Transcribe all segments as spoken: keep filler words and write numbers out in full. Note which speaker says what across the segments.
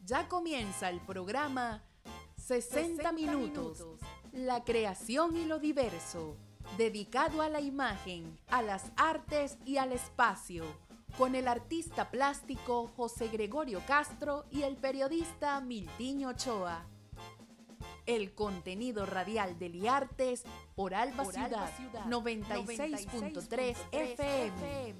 Speaker 1: Ya comienza el programa sesenta minutos, la creación y lo diverso, dedicado a la imagen, a las artes y al espacio, con el artista plástico José Gregorio Castro y el periodista Miltiño Ochoa. El contenido radial de Liartes por Alba, por Ciudad, Alba Ciudad, noventa y seis punto tres F M.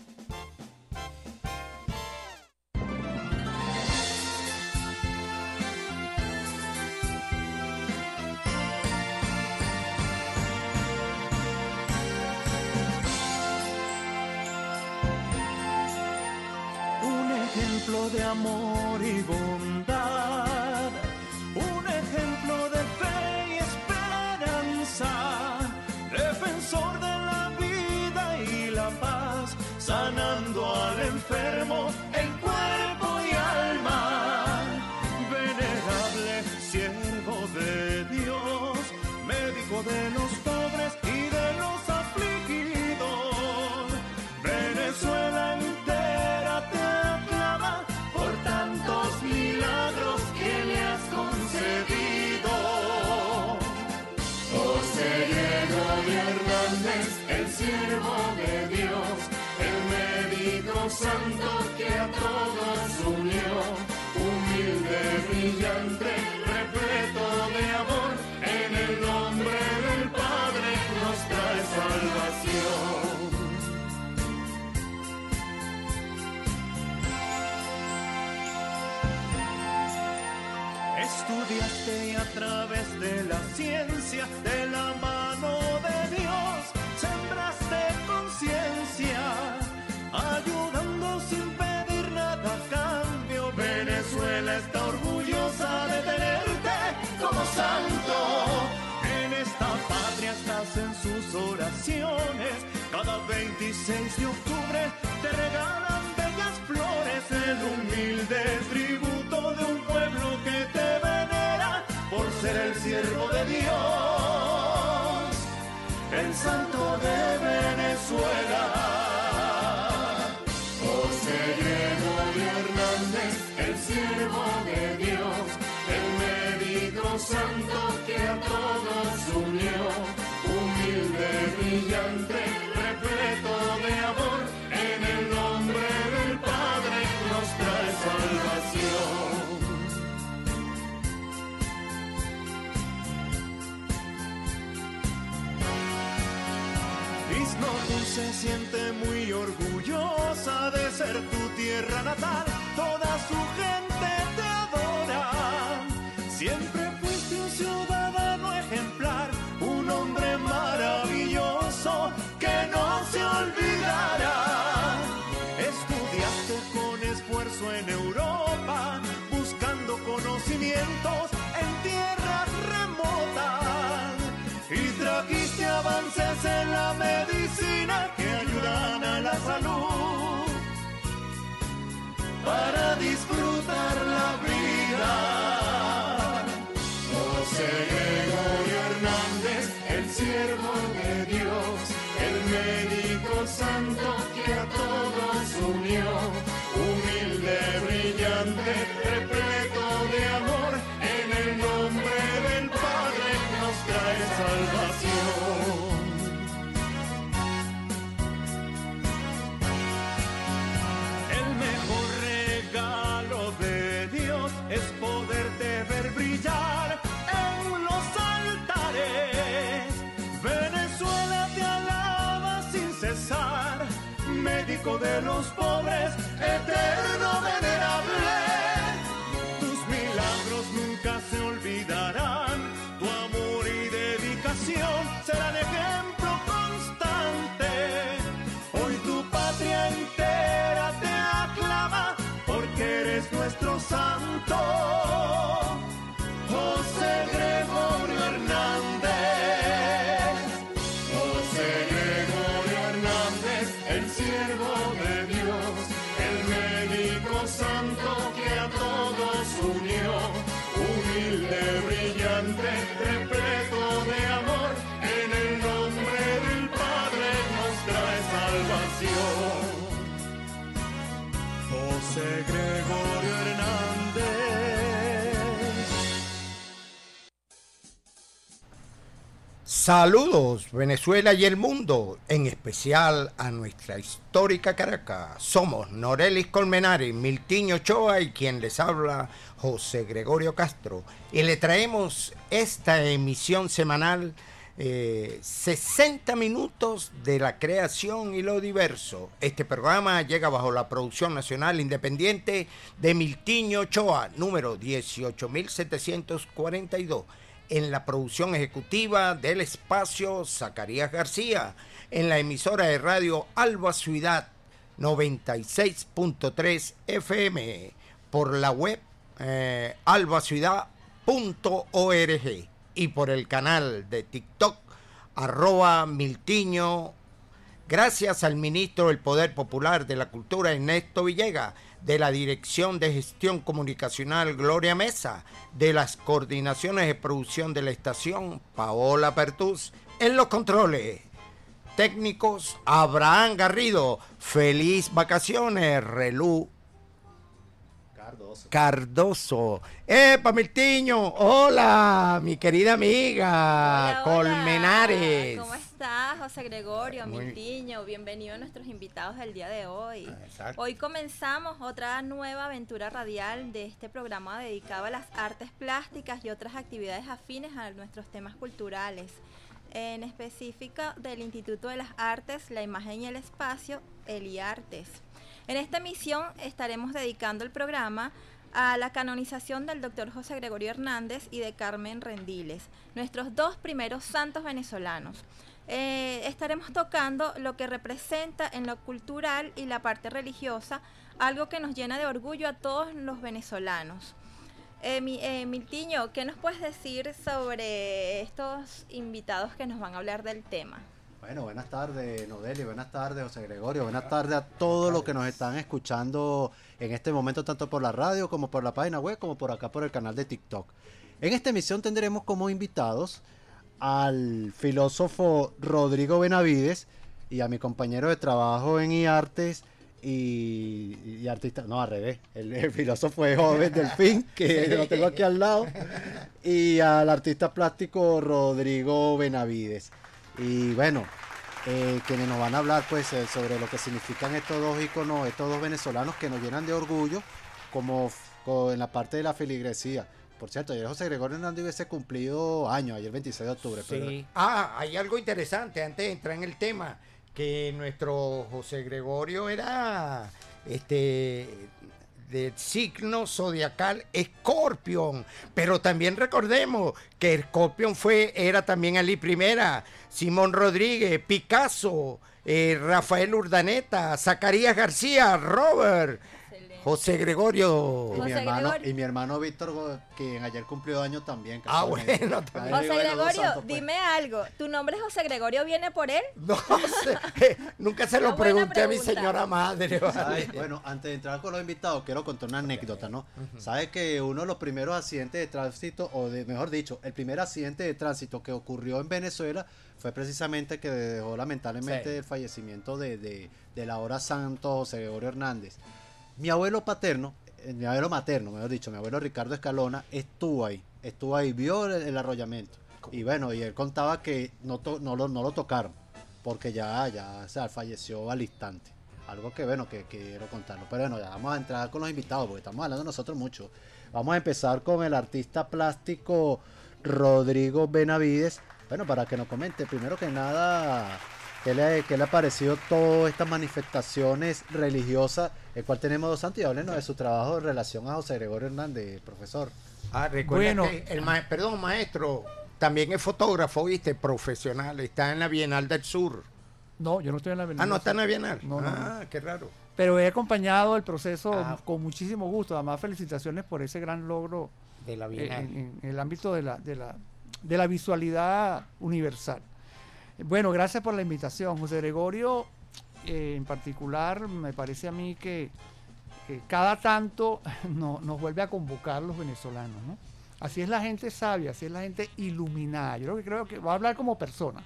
Speaker 2: Un ejemplo de amor y bondad, un ejemplo de fe y esperanza, defensor de la vida y la paz, sanando al enfermo en cuerpo y alma. Venerable siervo de Dios, médico de los pobres y de los afligidos, Venezuela entera te aclama por tantos milagros que le has concedido. José Gregorio Hernández, el siervo de Dios, el médico santo que a todos unió, humilde, brillante, repleto de amor, en el nombre del Padre nos trae salvación. Estudiaste y a través de la ciencia, de la mano de Dios, sembraste conciencia, ayudando sin pedir nada a cambio. Venezuela está orgullosa de tenerte como santo. En esta patria estás en sus oraciones, cada veintiséis de octubre te regalan bellas flores, el humilde tributo de un pueblo que te venera por ser el siervo de Dios, el santo de Venezuela. José Gregorio Hernández, el siervo de Dios, el médico santo que a todos unió, humilde, brillante, repleto de amor, en el nombre del Padre nos trae salvación. Isnotun se siente muy orgullosa de ser tu tierra natal, toda su gente te adora. Siempre fuiste un ciudadano ejemplar, un hombre maravilloso que no se olvidará. Estudiaste con esfuerzo en Europa, buscando conocimientos en tierras remotas, y trajiste avances en la medicina que ayudan a la salud para disfrutar la vida. José Gregorio Hernández, el siervo de Dios, el médico santo que a todos unió, humilde, brillante, repleto de amor, en el nombre del Padre nos trae salvación. El mejor regalo de Dios es poderte ver brillar en los altares. Venezuela te alaba sin cesar, médico de los pobres, eterno venerable. Tus milagros nunca se olvidarán, tu amor y dedicación serán ejemplo constante. Hoy tu patria entera te aclama porque eres nuestro santo, José Gregorio Hernández. José Gregorio Hernández, el siervo de Dios, el médico santo que a todos unió, humilde, brillante, repleto de amor, en el nombre del Padre nos trae salvación. José Gregorio Hernández.
Speaker 3: Saludos Venezuela y el mundo, en especial a nuestra histórica Caracas. Somos Norelis Colmenares, Miltiño Ochoa y quien les habla, José Gregorio Castro. Y le traemos esta emisión semanal, eh, sesenta minutos de la creación y lo diverso. Este programa llega bajo la producción nacional independiente de Miltiño Ochoa, número dieciocho mil setecientos cuarenta y dos. En la producción ejecutiva del espacio, Zacarías García. En la emisora de radio Alba Ciudad, noventa y seis punto tres F M. Por la web, eh, alba ciudad punto org. Y por el canal de TikTok, arroba Miltiño. Gracias al ministro del Poder Popular de la Cultura, Ernesto Villegas, de la Dirección de Gestión Comunicacional, Gloria Mesa, de las coordinaciones de producción de la estación, Paola Pertús, en los controles técnicos, Abraham Garrido. Feliz vacaciones, Relú Cardoso. Cardoso. ¡Epa, Miltiño! ¡Hola, mi querida amiga!
Speaker 4: Hola,
Speaker 3: Colmenares.
Speaker 4: Hola. ¿Cómo estás, José Gregorio,
Speaker 3: Muy...
Speaker 4: Miltiño? Bienvenido a nuestros invitados del día de hoy.
Speaker 3: Ah,
Speaker 4: hoy comenzamos otra nueva aventura radial de este programa dedicado a las artes plásticas y otras actividades afines a nuestros temas culturales. En específico del Instituto de las Artes, la Imagen y el Espacio, el IARTES. En esta emisión estaremos dedicando el programa a la canonización del doctor José Gregorio Hernández y de Carmen Rendiles, nuestros dos primeros santos venezolanos. Eh, estaremos tocando lo que representa en lo cultural y la parte religiosa, algo que nos llena de orgullo a todos los venezolanos. Eh, mi, eh, Miltiño, ¿qué nos puedes decir sobre estos invitados que nos van a hablar del tema?
Speaker 5: Bueno, buenas tardes, Nodeli, buenas tardes, José Gregorio, buenas tardes a todos los que nos están escuchando en este momento, tanto por la radio como por la página web, como por acá por el canal de TikTok. En esta emisión tendremos como invitados al filósofo Rodrigo Benavides y a mi compañero de trabajo en IARTES y, y artista, no, al revés, el, el filósofo es joven Delfín, que lo tengo aquí al lado, y al artista plástico Rodrigo Benavides. Y bueno, eh, quienes nos van a hablar pues eh, sobre lo que significan estos dos íconos, estos dos venezolanos que nos llenan de orgullo, como, como en la parte de la feligresía. Por cierto, ayer José Gregorio Hernández hubiese cumplido años, ayer veintiséis de octubre.
Speaker 3: Sí.
Speaker 5: Pero...
Speaker 3: Ah, hay algo interesante antes de entrar en el tema, que nuestro José Gregorio era este de signo zodiacal Escorpión, pero también recordemos que Escorpión fue, era también Ali Primera, Simón Rodríguez, Picasso, eh, Rafael Urdaneta, Zacarías García, Robert, excelente. José Gregorio.
Speaker 5: Y mi, hermano,
Speaker 4: Gregorio.
Speaker 5: y mi hermano Víctor, quien ayer cumplió años también.
Speaker 3: Ah, bueno.
Speaker 4: También. José Gregorio, santos, pues. Dime algo. ¿Tu nombre José Gregorio viene por él?
Speaker 3: No sé, nunca se lo pregunté a mi señora madre. Vale.
Speaker 5: Bueno, antes de entrar con los invitados, quiero contar una anécdota, ¿no? Uh-huh. ¿Sabes que uno de los primeros accidentes de tránsito, o de, mejor dicho, el primer accidente de tránsito que ocurrió en Venezuela fue precisamente que dejó lamentablemente sí. el fallecimiento de, de, de la hora santo José Gregorio Hernández? Mi abuelo paterno, eh, mi abuelo materno, mejor dicho, mi abuelo Ricardo Escalona, estuvo ahí, estuvo ahí, vio el, el arrollamiento. Y bueno, y él contaba que no, to, no, lo, no lo tocaron, porque ya, ya o sea, falleció al instante. Algo que, bueno, que, que quiero contarlo. Pero bueno, ya vamos a entrar con los invitados, porque estamos hablando nosotros mucho. Vamos a empezar con el artista plástico Rodrigo Benavides. Bueno, para que nos comente, primero que nada, ¿qué le, qué le ha parecido todas estas manifestaciones religiosas, el cual tenemos dos santos? Y háblenos de su trabajo en relación a José Gregorio Hernández, profesor.
Speaker 3: Ah, recuerda bueno, que el ma perdón, maestro, también es fotógrafo, ¿viste? Profesional, está en la Bienal del Sur.
Speaker 6: No, yo no estoy en la Bienal.
Speaker 3: Ah, ¿no está en la Bienal?
Speaker 6: No,
Speaker 3: ah,
Speaker 6: no.
Speaker 3: qué raro.
Speaker 6: Pero he acompañado el proceso
Speaker 3: ah.
Speaker 6: con muchísimo gusto. Además, felicitaciones por ese gran logro
Speaker 3: de la Bienal.
Speaker 6: En, en el ámbito de la, de, la, de la visualidad universal. Bueno, gracias por la invitación. José Gregorio, eh, en particular, me parece a mí que eh, cada tanto no, nos vuelve a convocar los venezolanos, ¿no? Así es la gente sabia, así es la gente iluminada. Yo creo que creo que voy a hablar como persona.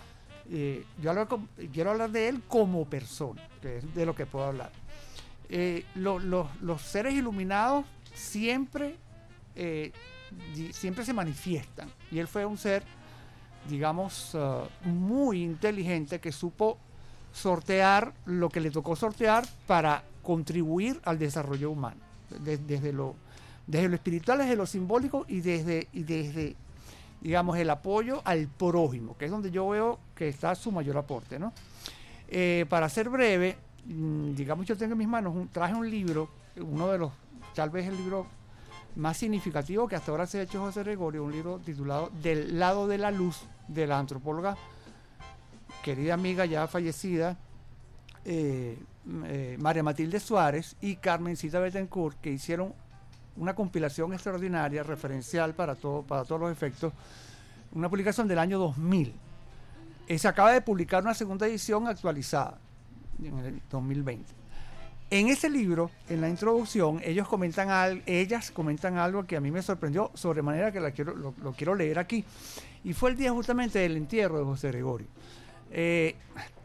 Speaker 6: Eh, yo hablo con, quiero hablar de él como persona, que es de lo que puedo hablar. Eh, lo, lo, los seres iluminados siempre, eh, siempre se manifiestan. Y él fue un ser digamos, uh, muy inteligente que supo sortear lo que le tocó sortear para contribuir al desarrollo humano, de, desde, lo, desde lo espiritual, desde lo simbólico y desde, y desde, digamos, el apoyo al prójimo, que es donde yo veo que está su mayor aporte, ¿no? Eh, para ser breve, mmm, digamos, yo tengo en mis manos, un, traje un libro, uno de los, tal vez el libro más significativo que hasta ahora se ha hecho José Gregorio, un libro titulado Del lado de la luz, de la antropóloga, querida amiga ya fallecida, eh, eh, María Matilde Suárez y Carmencita Bettencourt, que hicieron una compilación extraordinaria, referencial para, todo, para todos los efectos, una publicación del año dos mil. Eh, se acaba de publicar una segunda edición actualizada, en el dos mil veinte. En ese libro, en la introducción, ellos comentan al, ellas comentan algo que a mí me sorprendió sobremanera, que la quiero, lo, lo quiero leer aquí. Y fue el día justamente del entierro de José Gregorio. Eh,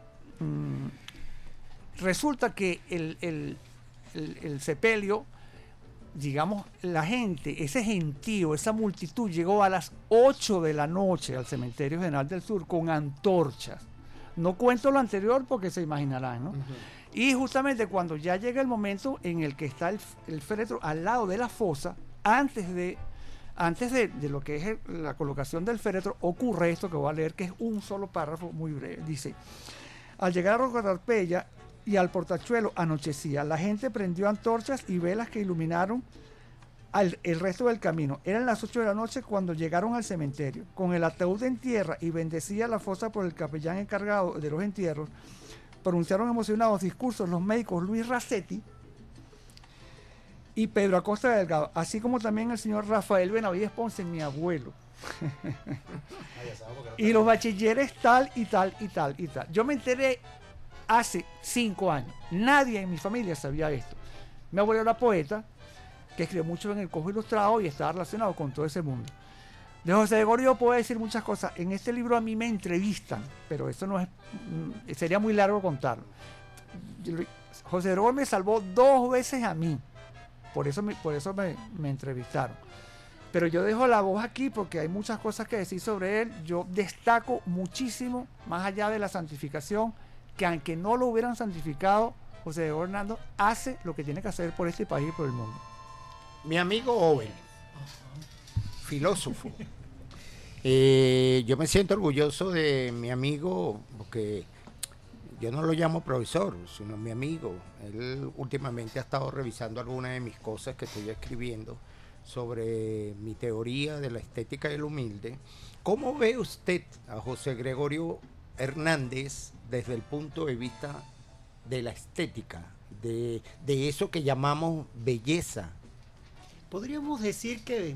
Speaker 6: mmm, resulta que el, el, el, el sepelio, digamos, la gente, ese gentío, esa multitud llegó a las ocho de la noche al Cementerio General del Sur con antorchas. No cuento lo anterior porque se imaginarán, ¿no? Uh-huh. Y justamente cuando ya llega el momento en el que está el, el féretro al lado de la fosa, antes de antes de, de lo que es el, la colocación del féretro, ocurre esto que voy a leer, que es un solo párrafo muy breve. Dice: al llegar a Rocatarpeya y al portachuelo anochecía, la gente prendió antorchas y velas que iluminaron al, el resto del camino. Eran las ocho de la noche cuando llegaron al cementerio. Con el ataúd en tierra y bendecía la fosa por el capellán encargado de los entierros, pronunciaron emocionados discursos los médicos Luis Racetti y Pedro Acosta Delgado, así como también el señor Rafael Benavides Ponce, mi abuelo. Y los bachilleres tal y tal y tal y tal. Yo me enteré hace cinco años. Nadie en mi familia sabía esto. Mi abuelo era poeta, que escribió mucho en el Cojo Ilustrado y estaba relacionado con todo ese mundo. De José Gregorio puedo decir muchas cosas. En este libro a mí me entrevistan, pero eso no es, sería muy largo contarlo. José Gregorio me salvó dos veces a mí, por eso me, por eso me, me entrevistaron. Pero yo dejo la voz aquí porque hay muchas cosas que decir sobre él. Yo destaco muchísimo, más allá de la santificación, que aunque no lo hubieran santificado, José Gregorio Hernando hace lo que tiene que hacer por este país y por el mundo.
Speaker 3: Mi amigo Owen, filósofo. Eh, yo me siento orgulloso de mi amigo, porque yo no lo llamo profesor, sino mi amigo. Él últimamente ha estado revisando algunas de mis cosas que estoy escribiendo sobre mi teoría de la estética del humilde. ¿Cómo ve usted a José Gregorio Hernández desde el punto de vista de la estética, de, de eso que llamamos belleza?
Speaker 7: Podríamos decir que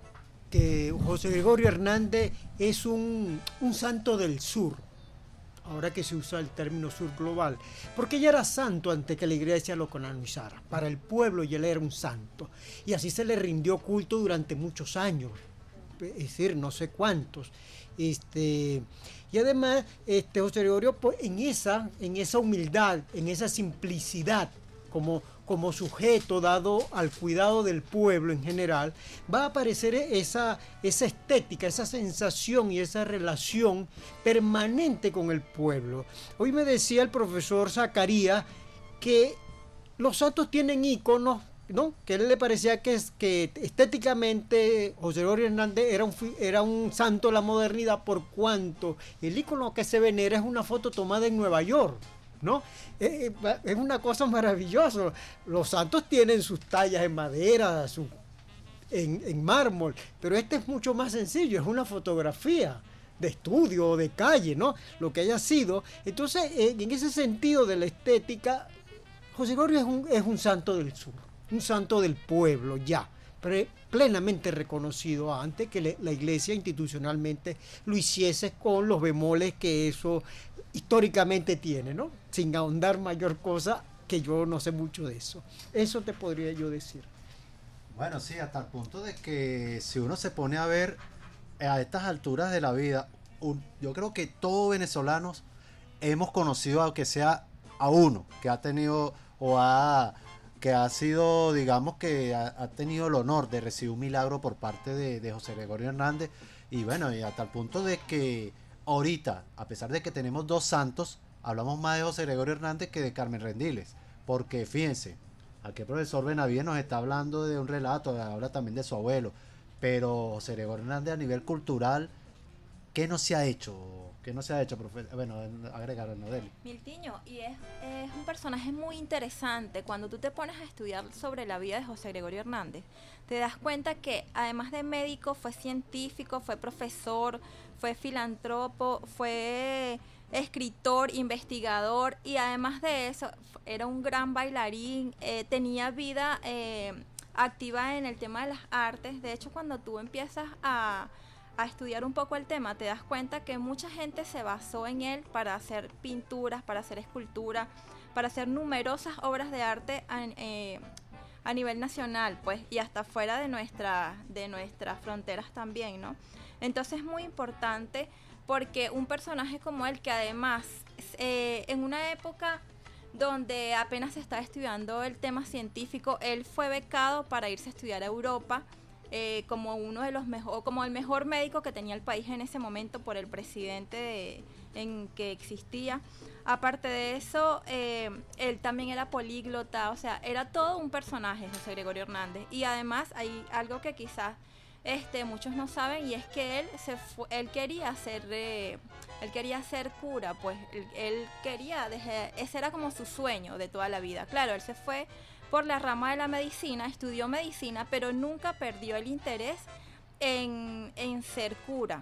Speaker 7: que José Gregorio Hernández es un, un santo del sur, ahora que se usa el término sur global, porque ya era santo antes que la iglesia lo canonizara. Para el pueblo ya él era un santo, y así se le rindió culto durante muchos años, es decir, no sé cuántos. Este, y además, este, José Gregorio, pues, en, esa, en esa humildad, en esa simplicidad, como como sujeto dado al cuidado del pueblo en general, va a aparecer esa, esa estética, esa sensación y esa relación permanente con el pueblo. Hoy me decía el profesor Zacarías que los santos tienen íconos, ¿no? Que a él le parecía que, es, que estéticamente José Gregorio Hernández era un, era un santo de la modernidad, por cuanto el ícono que se venera es una foto tomada en Nueva York, ¿no? Es, es una cosa maravillosa. Los santos tienen sus tallas en madera, su, en, en mármol, pero este es mucho más sencillo, es una fotografía de estudio o de calle, ¿no? Lo que haya sido. Entonces, en ese sentido de la estética, José Gregorio es un, es un santo del sur, un santo del pueblo ya, pre, plenamente reconocido antes que le, la iglesia institucionalmente lo hiciese, con los bemoles que eso históricamente tiene, ¿no? Sin ahondar mayor cosa, que yo no sé mucho de eso. Eso te podría yo decir.
Speaker 5: Bueno, sí, hasta el punto de que si uno se pone a ver a estas alturas de la vida, un, yo creo que todos venezolanos hemos conocido, aunque sea a uno que ha tenido o ha que ha sido, digamos que ha, ha tenido el honor de recibir un milagro por parte de, de José Gregorio Hernández, Y bueno, y hasta el punto de que ahorita, a pesar de que tenemos dos santos, hablamos más de José Gregorio Hernández que de Carmen Rendiles. Porque fíjense, aquí el profesor Benavides nos está hablando de un relato, habla también de su abuelo. Pero José Gregorio Hernández a nivel cultural, ¿qué no se ha hecho? ¿Qué no se ha hecho, profesor? Bueno, agregar a Nodeli.
Speaker 4: Miltiño, y es, es un personaje muy interesante. Cuando tú te pones a estudiar sobre la vida de José Gregorio Hernández, te das cuenta que además de médico, fue científico, fue profesor, fue filántropo, fue escritor, investigador, y además de eso, era un gran bailarín, eh, tenía vida eh, activa en el tema de las artes. De hecho, cuando tú empiezas a... a estudiar un poco el tema, te das cuenta que mucha gente se basó en él para hacer pinturas, para hacer escultura, para hacer numerosas obras de arte a, eh, a nivel nacional, pues, y hasta fuera de, nuestra, de nuestras fronteras también, ¿no? Entonces es muy importante porque un personaje como él, que además eh, en una época donde apenas se está estudiando el tema científico, él fue becado para irse a estudiar a Europa, Eh, como uno de los mejor, como el mejor médico que tenía el país en ese momento por el presidente de, en que existía. Aparte de eso, eh, él también era políglota, o sea, era todo un personaje, José Gregorio Hernández. Y además hay algo que quizás este, muchos no saben, y es que él se fue, él quería ser, eh, él quería ser cura, pues él, él quería, dejar, ese era como su sueño de toda la vida. Claro, él se fue por la rama de la medicina, estudió medicina, pero nunca perdió el interés en, en ser cura.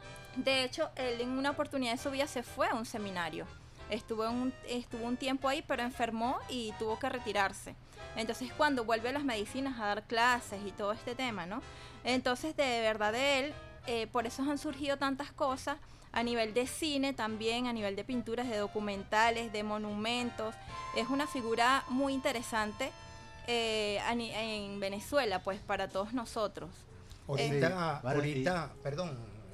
Speaker 4: De hecho, él en una oportunidad de su vida se fue a un seminario. Estuvo un, estuvo un tiempo ahí, pero enfermó y tuvo que retirarse. Entonces, cuando vuelve a las medicinas a dar clases y todo este tema, ¿no? Entonces, de verdad de él, eh, por eso han surgido tantas cosas a nivel de cine también, a nivel de pinturas, de documentales, de monumentos. Es una figura muy interesante eh, en Venezuela, pues, para todos nosotros.
Speaker 3: Ahorita,
Speaker 5: Eh, vale,
Speaker 3: ahorita perdón,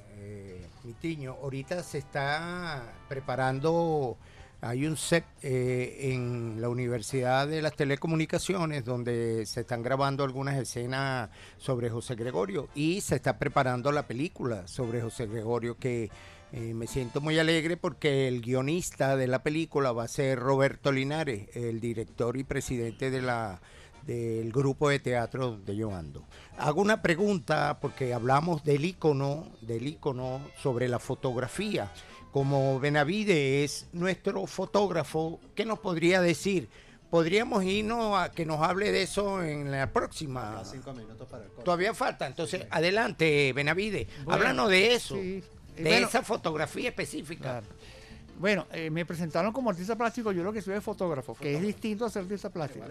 Speaker 3: eh, Miltiño, ahorita se está preparando, hay un set eh, en la Universidad de las Telecomunicaciones donde se están grabando algunas escenas sobre José Gregorio y se está preparando la película sobre José Gregorio, que Eh, me siento muy alegre porque el guionista de la película va a ser Roberto Linares, el director y presidente de la del grupo de teatro donde yo ando. Hago una pregunta porque hablamos del ícono, del ícono sobre la fotografía. Como Benavides es nuestro fotógrafo, ¿qué nos podría decir? Podríamos irnos a que nos hable de eso en la próxima.
Speaker 5: Ya cinco minutos para el corte.
Speaker 3: Todavía falta, entonces sí. Adelante, Benavides,
Speaker 6: Bueno,
Speaker 3: háblanos de eso.
Speaker 6: Sí.
Speaker 3: De
Speaker 6: Bueno,
Speaker 3: esa fotografía específica.
Speaker 6: Claro. Bueno, eh, me presentaron como artista plástico, yo lo que soy es fotógrafo, que es distinto a ser artista plástico.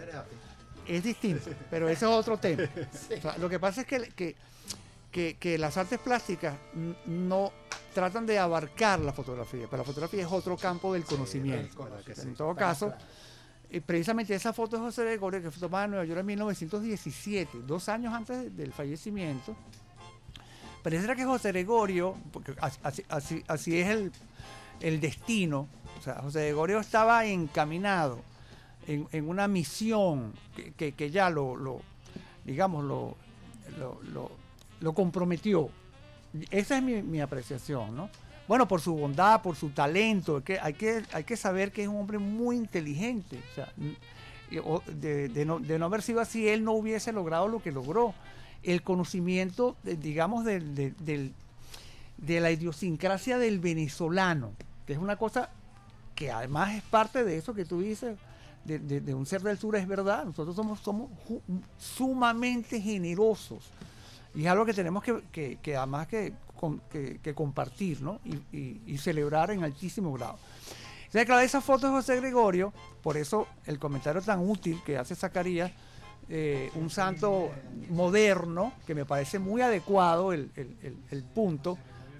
Speaker 6: Es distinto, pero ese es otro tema. Sí. O sea, lo que pasa es que, que, que, que las artes plásticas no tratan de abarcar la fotografía, pero la fotografía es otro campo del conocimiento. Sí, en todo caso, eh, precisamente esa foto de José Gregorio, que fue tomada en Nueva York en mil novecientos diecisiete, dos años antes del fallecimiento. Pareciera que José Gregorio, porque así, así, así es el, el destino, o sea, José Gregorio estaba encaminado en, en una misión que, que, que ya lo, lo digamos, lo, lo, lo, lo comprometió. Esa es mi, mi apreciación, ¿no? Bueno, por su bondad, por su talento, que hay, que, hay que saber que es un hombre muy inteligente, o sea, de, de, no, de no haber sido así, él no hubiese logrado lo que logró. El conocimiento, digamos, de, de, de, de la idiosincrasia del venezolano, que es una cosa que además es parte de eso que tú dices, de, de, de un ser del sur, es verdad. Nosotros somos, somos sumamente generosos y es algo que tenemos que, que, que además que, que, que compartir, ¿no? y, y, y celebrar en altísimo grado. Entonces, claro, esa foto de José Gregorio, por eso el comentario tan útil que hace Zacarías, Eh, un santo moderno, que me parece muy adecuado el, el, el, el punto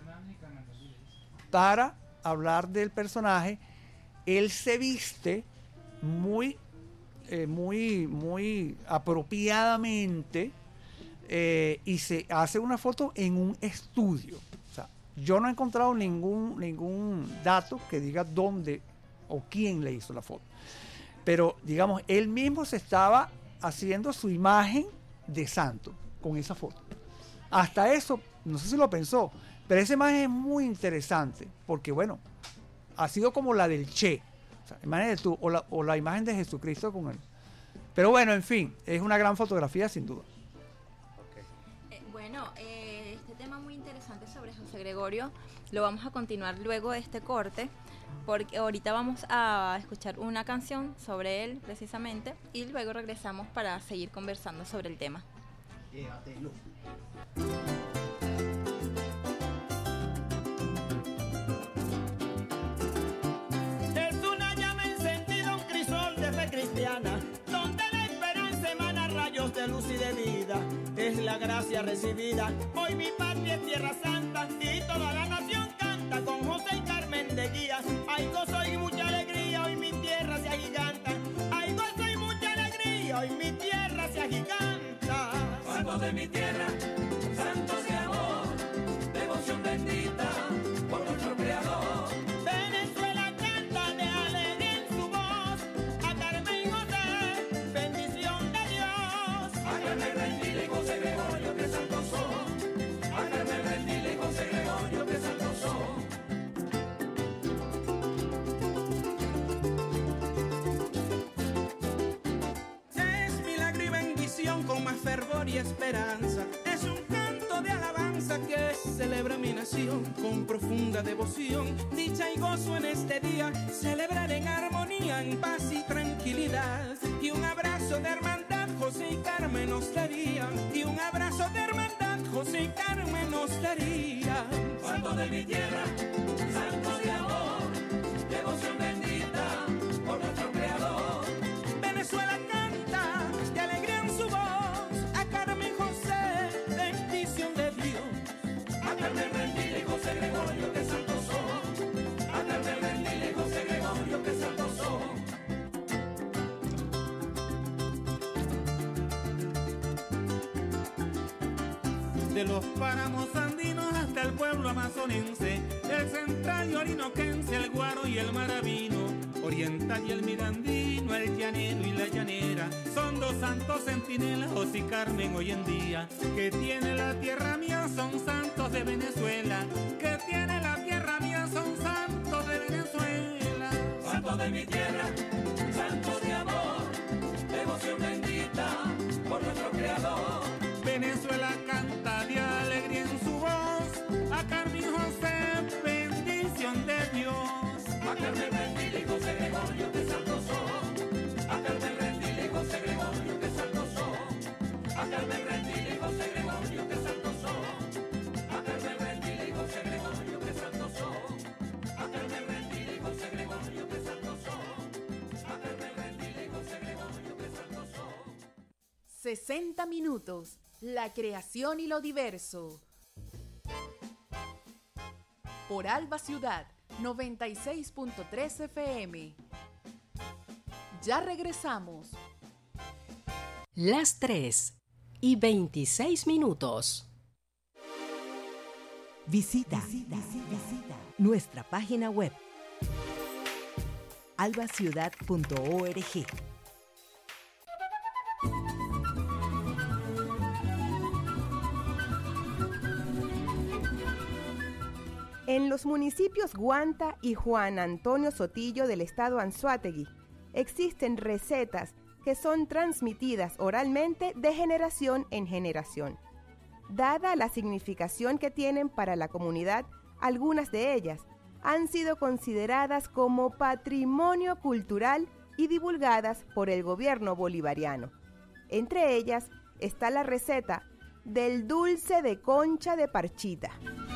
Speaker 6: para hablar del personaje. Él se viste muy eh, muy muy apropiadamente eh, y se hace una foto en un estudio. O sea, yo no he encontrado ningún ningún dato que diga dónde o quién le hizo la foto, pero digamos, él mismo se estaba haciendo su imagen de santo con esa foto. Hasta eso, no sé si lo pensó, Pero esa imagen es muy interesante porque, bueno, ha sido como la del Che, o, sea, imagínate tú, o, la, o la imagen de Jesucristo con él. Pero bueno, en fin, es una gran fotografía sin duda.
Speaker 4: Eh, bueno, eh, este tema muy interesante sobre José Gregorio lo vamos a continuar luego de este corte, porque ahorita vamos a escuchar una canción sobre él precisamente y luego regresamos para seguir conversando sobre el tema.
Speaker 5: Llévatelo.
Speaker 2: Es una llama encendida, un crisol de fe cristiana, donde la esperanza emana rayos de luz y de vida. Es la gracia recibida, hoy mi patria es tierra santa y toda la nación canta con José y Carmen de guía. Hay gozo y mucha alegría, hoy mi tierra se agiganta. Hay gozo y mucha alegría, hoy mi tierra se agiganta.
Speaker 8: Santos de mi tierra, santos de amor, devoción bendita por nuestro Creador.
Speaker 2: Venezuela canta de alegría en su voz, a Carmen y José, bendición de Dios.
Speaker 8: A Carmen Rendile y José Gregorio, que santos son. A Carmen Rendile y José Gregorio, que santos son.
Speaker 2: Es milagro y bendición con más fervor y esperanza. Es un canto de alabanza que celebra mi nación con profunda devoción. Dicha y gozo en este día, celebrar en armonía, en paz y tranquilidad. Y un abrazo de hermandad José y Carmen nos daría. Y un abrazo de hermandad José y Carmen nos daría.
Speaker 8: Santos de mi tierra, santos de amor, devoción bendita por nuestro Creador.
Speaker 2: Venezuela canta de alegría en su voz, a Carmen José, bendición de Dios.
Speaker 8: A Carmen Rendile y José Gregorio, que santos son. A Carmen Rendile y José Gregorio, que santos son.
Speaker 2: De los páramos andinos hasta el pueblo amazonense, el central y orinoquense, el guaro y el maravino, oriental y el mirandino, el llanero y la llanera, son dos santos centinelas, José y Carmen hoy en día, que tiene la tierra mía, son santos de Venezuela, que tiene la tierra mía, son santos de Venezuela.
Speaker 8: Santos de mi tierra, santos de amor, devoción bendita por nuestro Creador.
Speaker 2: Venezuela canta de alegría en su voz, a Carmen José, bendición de Dios.
Speaker 8: A Carmen Rendile y José Gregorio, que santos son. A Carmen Rendile y José Gregorio, que santos son. A Carmen Rendile y José Gregorio, que santos son. A Carmen Rendile y José Gregorio, que santos son. A Carmen Rendile y José Gregorio, que santos son. A Carmen Rendile y José Gregorio, que santos son.
Speaker 1: sesenta minutos. La creación y lo diverso. Por Alba Ciudad, noventa y seis punto tres F M. Ya regresamos.
Speaker 9: Las tres y veintiséis minutos.
Speaker 10: Visita, visita, visita nuestra página web alba ciudad punto org.
Speaker 11: En los municipios Guanta y Juan Antonio Sotillo del estado Anzoátegui existen recetas que son transmitidas oralmente de generación en generación. Dada la significación que tienen para la comunidad, algunas de ellas han sido consideradas como patrimonio cultural y divulgadas por el gobierno bolivariano. Entre ellas está la receta del dulce de concha de parchita.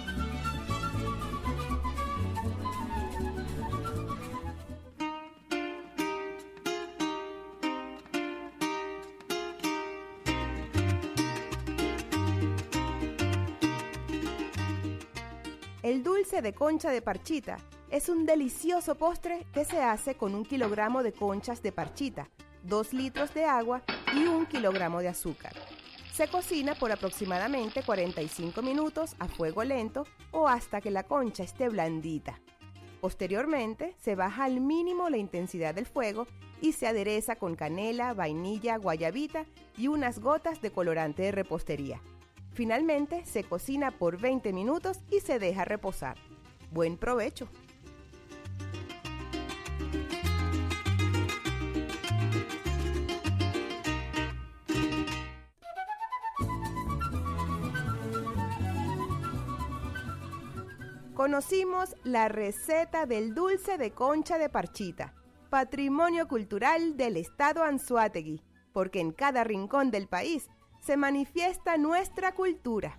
Speaker 11: El dulce de concha de parchita es un delicioso postre que se hace con un kilogramo de conchas de parchita, dos litros de agua y un kilogramo de azúcar. Se cocina por aproximadamente cuarenta y cinco minutos a fuego lento o hasta que la concha esté blandita. Posteriormente, se baja al mínimo la intensidad del fuego y se adereza con canela, vainilla, guayabita y unas gotas de colorante de repostería. Finalmente se cocina por veinte minutos y se deja reposar. Buen provecho. Conocimos la receta del dulce de concha de parchita, patrimonio cultural del estado Anzoátegui, porque en cada rincón del país se manifiesta nuestra cultura.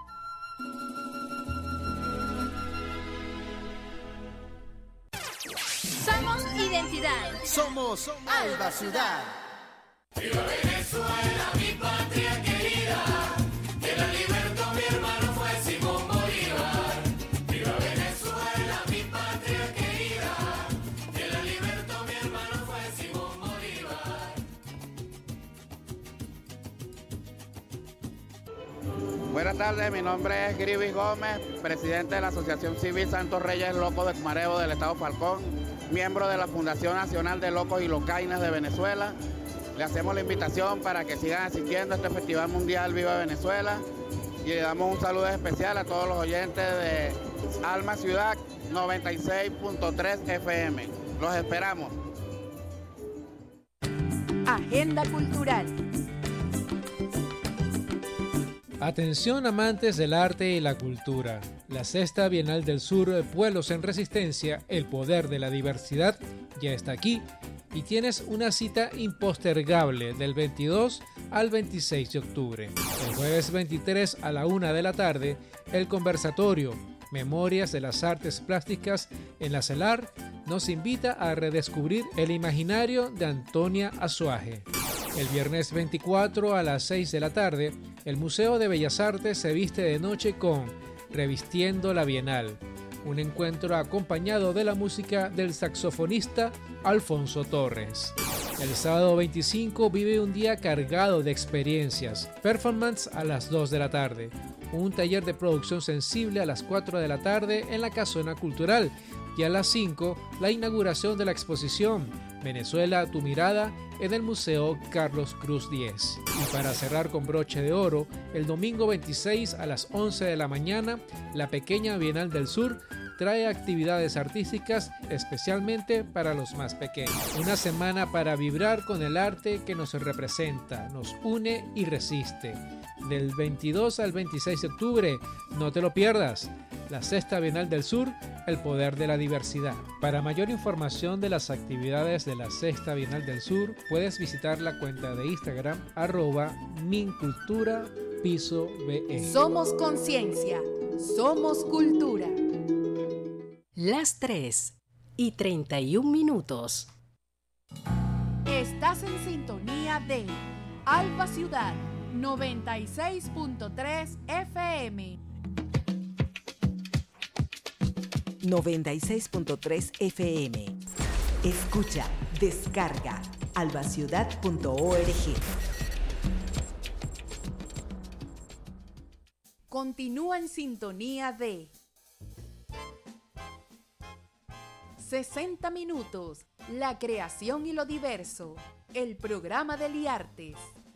Speaker 12: Somos identidad.
Speaker 13: Somos Alba Ciudad.
Speaker 8: Viva Venezuela, mi patria querida, que la libertó mi hermano fue Simón Bolívar. Viva Venezuela, mi patria querida, que la libertó mi hermano fue Simón Bolívar.
Speaker 14: Buenas tardes, mi nombre es Grivis Gómez, presidente de la Asociación Civil Santos Reyes Locos de Cumarebo del Estado Falcón, miembro de la Fundación Nacional de Locos y Locaines de Venezuela. Le hacemos la invitación para que sigan asistiendo a este Festival Mundial Viva Venezuela y le damos un saludo especial a todos los oyentes de Alma Ciudad noventa y seis punto tres F M. Los esperamos.
Speaker 1: Agenda cultural.
Speaker 15: Atención amantes del arte y la cultura. La Sexta Bienal del Sur, Pueblos en Resistencia, el poder de la diversidad, ya está aquí y tienes una cita impostergable del veintidós al veintiséis de octubre. El jueves veintitrés a la una de la tarde, el conversatorio Memorias de las Artes Plásticas en la CELAR nos invita a redescubrir el imaginario de Antonia Azuaje. El viernes veinticuatro a las seis de la tarde, el Museo de Bellas Artes se viste de noche con Revistiendo la Bienal, un encuentro acompañado de la música del saxofonista Alfonso Torres. El sábado veinticinco vive un día cargado de experiencias, performance a las dos de la tarde, un taller de producción sensible a las cuatro de la tarde en la Casona Cultural y a las cinco la inauguración de la exposición Venezuela, tu mirada en el Museo Carlos Cruz diez. Y para cerrar con broche de oro, el domingo veintiséis a las once de la mañana, la pequeña Bienal del Sur trae actividades artísticas especialmente para los más pequeños. Una semana para vibrar con el arte que nos representa, nos une y resiste. Del veintidós al veintiséis de octubre, no te lo pierdas. La Sexta Bienal del Sur, el poder de la diversidad. Para mayor información de las actividades de la Sexta Bienal del Sur, puedes visitar la cuenta de Instagram arroba mincultura piso be.
Speaker 1: Somos conciencia, somos cultura.
Speaker 9: Las tres y treinta y un minutos.
Speaker 1: Estás en sintonía de Alba Ciudad noventa y seis punto tres F M.
Speaker 10: noventa y seis punto tres F M. Escucha, descarga albaciudad punto org.
Speaker 1: Continúa en sintonía de sesenta minutos, la creación y lo diverso, el programa de Liartes.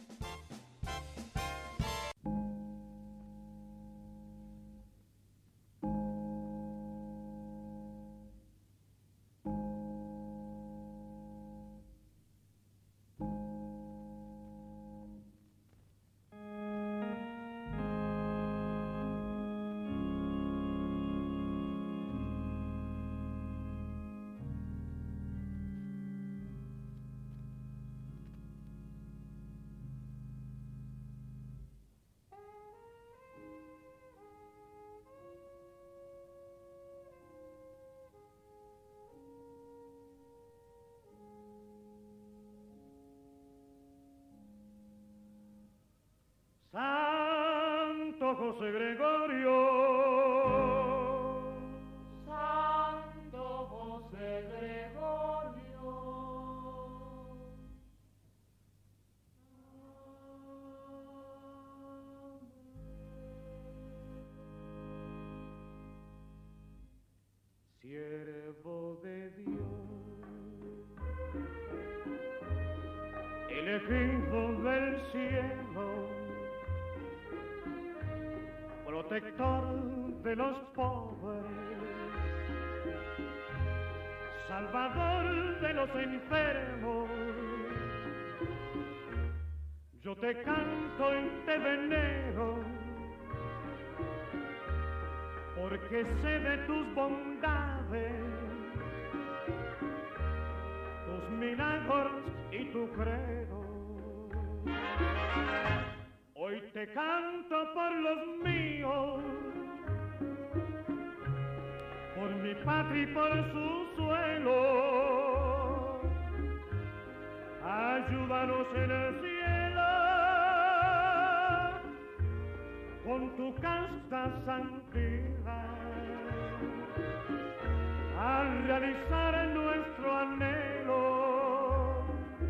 Speaker 2: Santo José Gregorio,
Speaker 8: Santo José Gregorio,
Speaker 2: siervo de Dios, elegido del cielo, protector de los pobres, salvador de los enfermos. Yo te canto y te venero, porque sé de tus bondades, tus milagros y tu credo. Hoy te canto por los míos, por mi patria y por su suelo. Ayúdanos en el cielo con tu casta santidad a realizar nuestro anhelo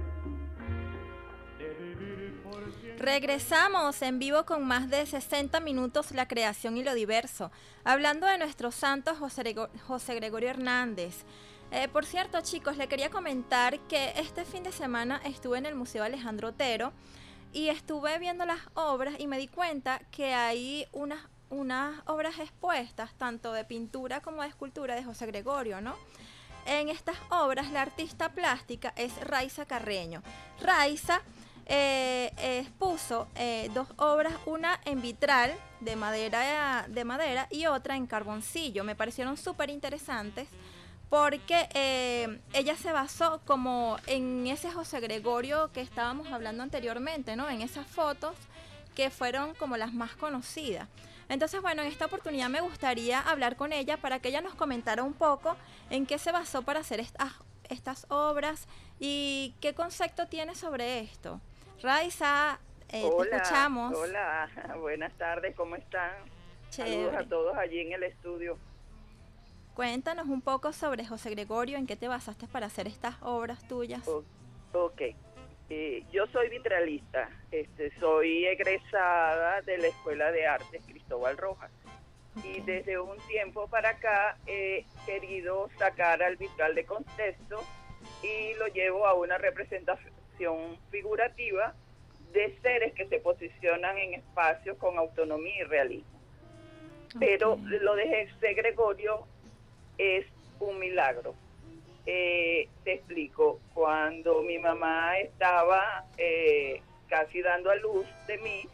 Speaker 2: de vivir por siempre.
Speaker 4: Regresamos en vivo con más de sesenta minutos, la creación y lo diverso, hablando de nuestro santo José, Grego- José Gregorio Hernández. Eh, por cierto, chicos, le quería comentar que este fin de semana estuve en el Museo Alejandro Otero y estuve viendo las obras y me di cuenta que hay unas, unas obras expuestas, tanto de pintura como de escultura, de José Gregorio, ¿no? En estas obras, la artista plástica es Raiza Carreño. Raiza eh, expuso eh, dos obras, una en vitral de madera, de madera y otra en carboncillo. Me parecieron súper interesantes, porque eh, ella se basó como en ese José Gregorio que estábamos hablando anteriormente, ¿no? En esas fotos que fueron como las más conocidas. Entonces, bueno, en esta oportunidad me gustaría hablar con ella para que ella nos comentara un poco en qué se basó para hacer estas, estas obras y qué concepto tiene sobre esto. Raiza, eh,
Speaker 16: hola,
Speaker 4: te escuchamos.
Speaker 16: Hola, buenas tardes, ¿cómo están?
Speaker 4: Chévere.
Speaker 16: Saludos a todos allí en el estudio.
Speaker 4: Cuéntanos un poco sobre José Gregorio, en qué te basaste para hacer estas obras tuyas.
Speaker 16: O- ok, eh, yo soy vitralista, este, soy egresada de la Escuela de Artes Cristóbal Rojas. Y desde un tiempo para acá he querido sacar al vitral de contexto y lo llevo a una representación figurativa de seres que se posicionan en espacios con autonomía y realismo. Pero lo de José Gregorio es un milagro. Eh, te explico, cuando mi mamá estaba eh, casi dando a luz de mí,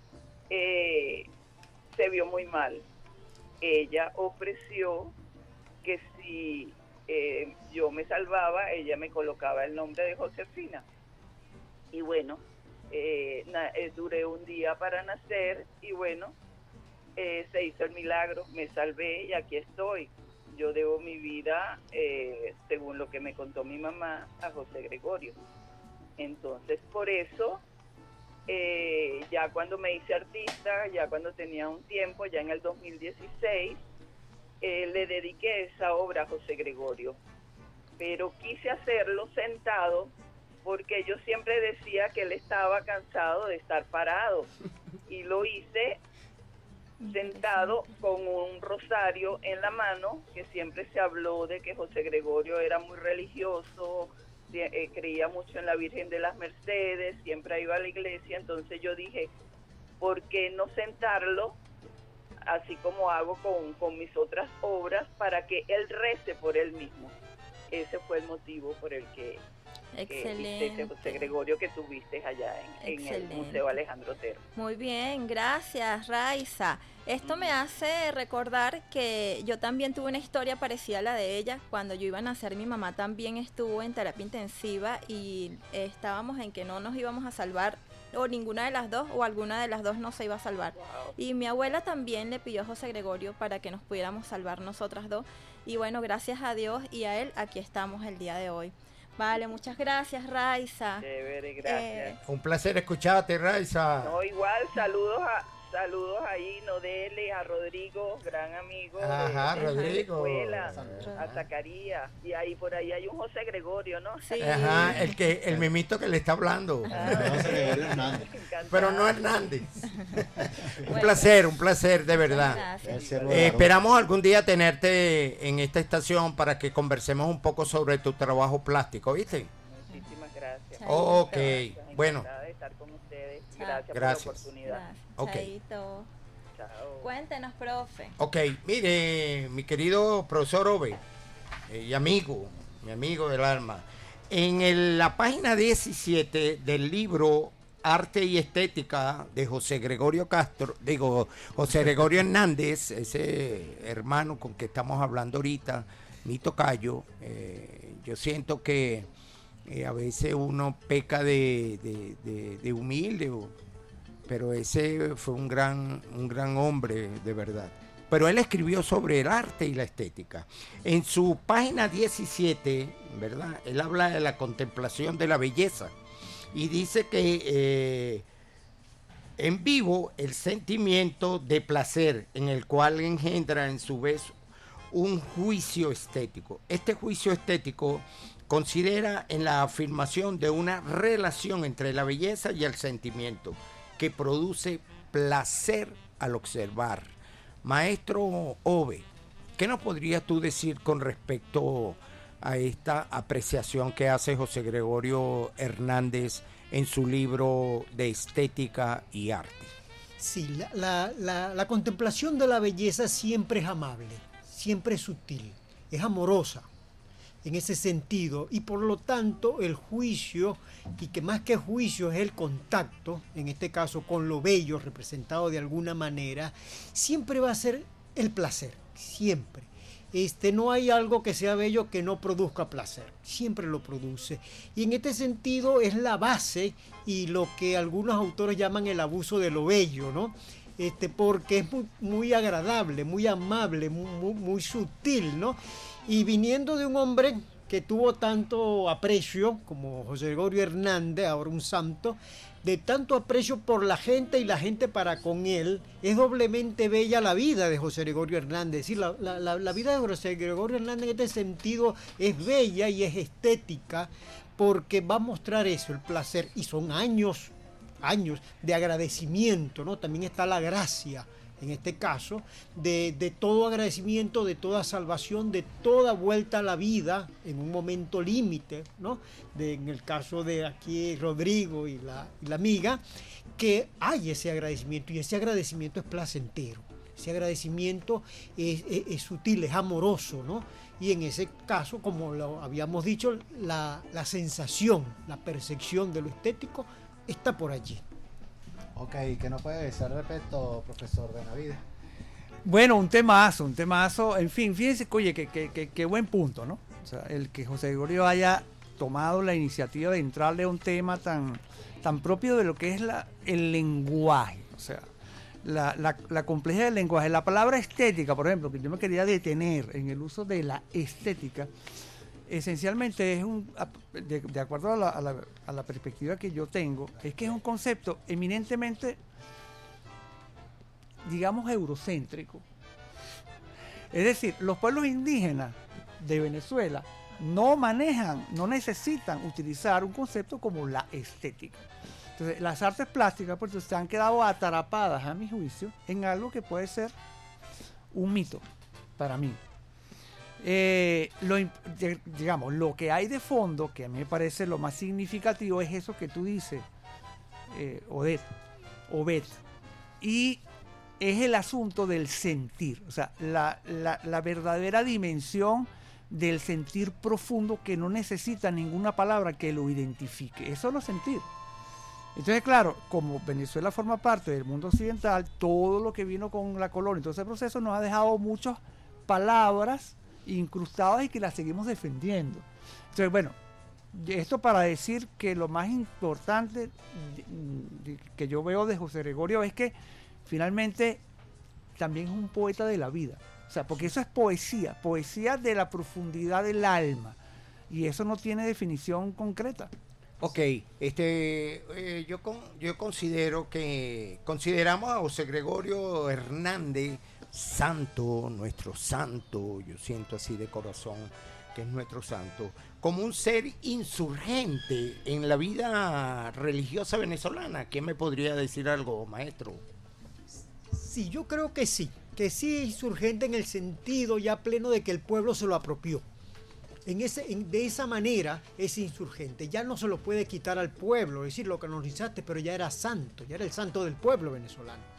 Speaker 16: eh, se vio muy mal. Ella ofreció que si eh, yo me salvaba, ella me colocaba el nombre de Josefina. Y bueno, eh, na- eh, duré un día para nacer y bueno, eh, se hizo el milagro, me salvé y aquí estoy. Yo debo mi vida, eh, según lo que me contó mi mamá, a José Gregorio. Entonces, por eso, eh, ya cuando me hice artista, ya cuando tenía un tiempo, ya en el dos mil dieciséis, eh, le dediqué esa obra a José Gregorio. Pero quise hacerlo sentado porque yo siempre decía que él estaba cansado de estar parado. Y lo hice sentado con un rosario en la mano, que siempre se habló de que José Gregorio era muy religioso, eh, creía mucho en la Virgen de las Mercedes, siempre iba a la iglesia. Entonces yo dije, ¿por qué no sentarlo así como hago con, con mis otras obras, para que él rece por él mismo? Ese fue el motivo por el que
Speaker 4: Excelente.
Speaker 16: Eh, ese José Gregorio que tuviste allá en, en el
Speaker 4: Excelente.
Speaker 16: Museo Alejandro Otero.
Speaker 4: Muy bien, gracias, Raiza. Esto me hace recordar que yo también tuve una historia parecida a la de ella. Cuando yo iba a nacer, mi mamá también estuvo en terapia intensiva y estábamos en que no nos íbamos a salvar, o ninguna de las dos, o alguna de las dos no se iba a salvar. Y mi abuela también le pidió a José Gregorio para que nos pudiéramos salvar nosotras dos. Y bueno, gracias a Dios y a él, aquí estamos el día de hoy. Vale, muchas gracias, Raiza.
Speaker 16: Chévere, gracias.
Speaker 4: Eh,
Speaker 3: Un placer escucharte, Raiza.
Speaker 16: No, igual, saludos a saludos ahí, Nodele, a Rodrigo, gran amigo.
Speaker 3: Ajá,
Speaker 16: de, de
Speaker 3: Rodrigo.
Speaker 16: la escuela, a Zacarías. Y ahí por ahí hay un José Gregorio, ¿no?
Speaker 4: Sí.
Speaker 3: Ajá, el que el mimito que le está hablando. Pero no Hernández. Un placer, un placer, de verdad.
Speaker 5: Gracias.
Speaker 3: Eh, esperamos algún día tenerte en esta estación para que conversemos un poco sobre tu trabajo plástico, ¿viste?
Speaker 16: Muchísimas gracias.
Speaker 3: Ok,
Speaker 16: Muchas gracias.
Speaker 3: bueno.
Speaker 16: Encantada de estar con ustedes. Gracias,
Speaker 3: Gracias.
Speaker 16: por la oportunidad.
Speaker 4: Gracias.
Speaker 3: Ok.
Speaker 4: Chaito.
Speaker 16: Chao.
Speaker 4: Cuéntenos, profe.
Speaker 3: Ok, mire, mi querido profesor Ove, eh, y amigo, mi amigo del alma, en el- la página diecisiete del libro Arte y Estética de José Gregorio Castro, digo, José Gregorio Hernández, ese hermano con que estamos hablando ahorita, mi tocayo, eh, yo siento que eh, a veces uno peca de, de- de- de humilde, o- pero ese fue un gran, un gran hombre de verdad. Pero él escribió sobre el arte y la estética. En su página diecisiete, ¿verdad? Él habla de la contemplación de la belleza y dice que eh, en vivo el sentimiento de placer en el cual engendra en su vez un juicio estético. Este juicio estético considera en la afirmación de una relación entre la belleza y el sentimiento que produce placer al observar. Maestro Ove, ¿qué nos podrías tú decir con respecto a esta apreciación que hace José Gregorio Hernández en su libro de Estética y Arte?
Speaker 7: Sí, la, la- la- la contemplación de la belleza siempre es amable, siempre es sutil, es amorosa en ese sentido, y por lo tanto el juicio, y que más que juicio es el contacto, en este caso con lo bello representado de alguna manera, siempre va a ser el placer, siempre. Este, no hay algo que sea bello que no produzca placer, siempre lo produce. Y en este sentido es la base y lo que algunos autores llaman el abuso de lo bello, ¿no? Este, porque es muy, muy agradable, muy amable, muy, muy, muy sutil, ¿no? Y viniendo de un hombre que tuvo tanto aprecio como José Gregorio Hernández, ahora un santo, de tanto aprecio por la gente y la gente para con él, es doblemente bella la vida de José Gregorio Hernández. Es decir, la, la, la, la vida de José Gregorio Hernández en este sentido es bella y es estética porque va a mostrar eso, el placer, y son años, años de agradecimiento, ¿no? También está la gracia, en este caso, de, de todo agradecimiento, de toda salvación, de toda vuelta a la vida en un momento límite, ¿no? De, en el caso de aquí Rodrigo y la, y la amiga, que hay ese agradecimiento y ese agradecimiento es placentero, ese agradecimiento es, es, es sutil, es amoroso, ¿no? Y en ese caso, como lo habíamos dicho, la, la sensación, la percepción de lo estético está por allí.
Speaker 5: Ok, ¿qué nos puede decir respecto, profesor Benavides?
Speaker 6: Bueno, un temazo, un temazo. En fin, fíjense, oye, qué que, que, que buen punto, ¿no? O sea, el que José Gregorio haya tomado la iniciativa de entrarle a un tema tan, tan propio de lo que es la, el lenguaje. O sea, la, la, la complejidad del lenguaje. La palabra estética, por ejemplo, que yo me quería detener en el uso de la estética, esencialmente es un, de, de acuerdo a la, a, la, a la perspectiva que yo tengo, es que es un concepto eminentemente, digamos, eurocéntrico. Es decir, los pueblos indígenas de Venezuela no manejan, no necesitan utilizar un concepto como la estética. Entonces, las artes plásticas pues, se han quedado atrapadas, a mi juicio, en algo que puede ser un mito para mí. Eh, lo, digamos, lo que hay de fondo, que a mí me parece lo más significativo, es eso que tú dices, eh, Odette, Obed, y es el asunto del sentir, o sea, la, la, la verdadera dimensión del sentir profundo que no necesita ninguna palabra que lo identifique, es solo sentir. Entonces, claro, como Venezuela forma parte del mundo occidental, todo lo que vino con la colonia, todo ese proceso nos ha dejado muchas palabras incrustadas y que las seguimos defendiendo. Entonces, bueno, esto para decir que lo más importante que yo veo de José Gregorio es que finalmente también es un poeta de la vida. O sea, porque eso es poesía, poesía de la profundidad del alma. Y eso no tiene definición concreta.
Speaker 3: Ok, este, eh, yo, con, yo considero que consideramos a José Gregorio Hernández santo, nuestro santo, yo siento así de corazón que es nuestro santo, como un ser insurgente en la vida religiosa venezolana. ¿Quién me podría decir algo, maestro?
Speaker 7: Sí, yo creo que sí, que sí es insurgente en el sentido ya pleno de que el pueblo se lo apropió. En ese, en, de esa manera es insurgente, ya no se lo puede quitar al pueblo, es decir, lo canonizaste, pero ya era santo, ya era el santo del pueblo venezolano.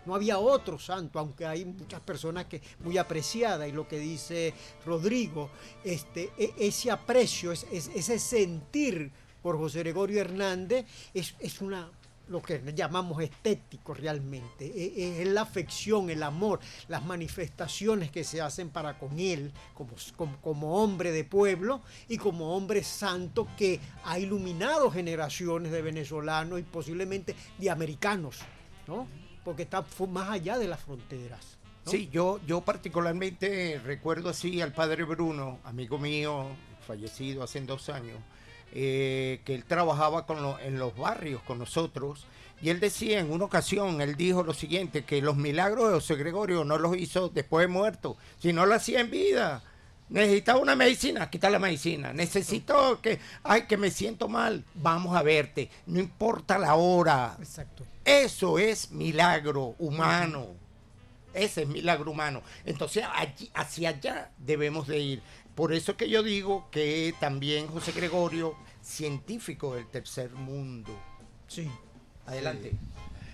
Speaker 7: No había otro santo, aunque hay muchas personas que muy apreciadas, y lo que dice Rodrigo, este, ese aprecio, ese sentir por José Gregorio Hernández es, es una, lo que llamamos estético realmente, es, es la afección, el amor, las manifestaciones que se hacen para con él como, como, como hombre de pueblo y como hombre santo que ha iluminado generaciones de venezolanos y posiblemente de americanos, ¿no? Porque está más allá de las fronteras, ¿no?
Speaker 3: Sí, yo, yo particularmente recuerdo así al padre Bruno, amigo mío, fallecido hace dos años, eh, que él trabajaba con lo, en los barrios con nosotros, y él decía en una ocasión, él dijo lo siguiente, que los milagros de José Gregorio no los hizo después de muerto, sino lo hacía en vida. Necesitaba una medicina, aquí está la medicina. Necesito que, ay, que me siento mal, vamos a verte, no importa la hora.
Speaker 7: Exacto.
Speaker 3: Eso es milagro humano. Ese es milagro humano. Entonces, allí, hacia allá debemos de ir. Por eso que yo digo que también José Gregorio, científico del tercer mundo.
Speaker 7: Sí.
Speaker 3: Adelante.
Speaker 6: Sí.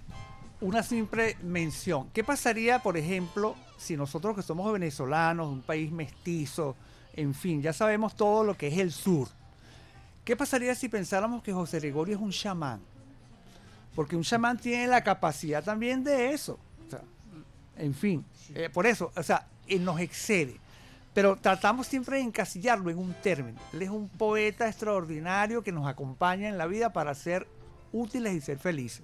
Speaker 6: Una simple mención. ¿Qué pasaría, por ejemplo, si nosotros que somos venezolanos, un país mestizo, en fin, ya sabemos todo lo que es el sur? ¿Qué pasaría si pensáramos que José Gregorio es un chamán? Porque un chamán tiene la capacidad también de eso. O sea, en fin, eh, por eso, o sea, él nos excede. Pero tratamos siempre de encasillarlo en un término. Él es un poeta extraordinario que nos acompaña en la vida para ser útiles y ser felices.